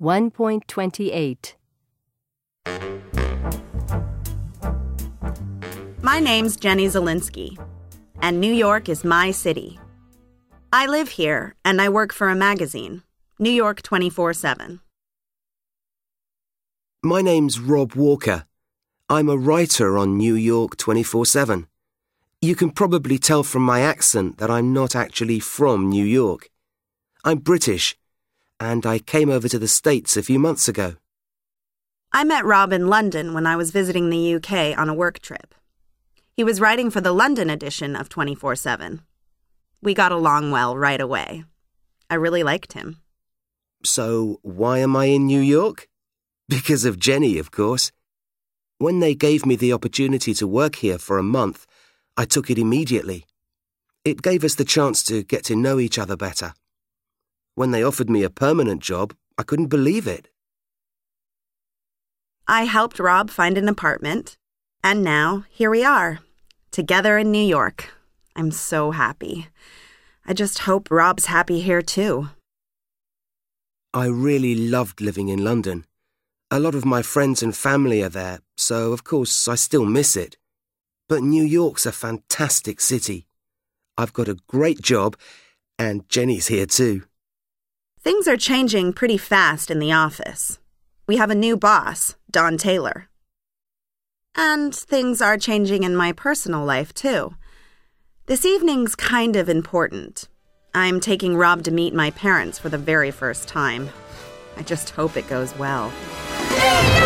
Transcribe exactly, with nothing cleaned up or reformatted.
one point twenty-eight. My name's Jenny Zielinski, and New York is my city. I live here, and I work for a magazine, New York twenty-four seven. My name's Rob Walker. I'm a writer on New York twenty-four seven. You can probably tell from my accent that I'm not actually from New York. I'm British, and I came over to the States a few months ago. I met Rob in London when I was visiting the U K on a work trip. He was writing for the London edition of twenty-four seven. We got along well right away. I really liked him. So why am I in New York? Because of Jenny, of course. When they gave me the opportunity to work here for a month, I took it immediately. It gave us the chance to get to know each other better. When they offered me a permanent job, I couldn't believe it. I helped Rob find an apartment, and now here we are, together in New York. I'm so happy. I just hope Rob's happy here too. I really loved living in London. A lot of my friends and family are there, so of course I still miss it. But New York's a fantastic city. I've got a great job, and Jenny's here too. Things are changing pretty fast in the office. We have a new boss, Don Taylor. And things are changing in my personal life too. This evening's kind of important. I'm taking Rob to meet my parents for the very first time. I just hope it goes well.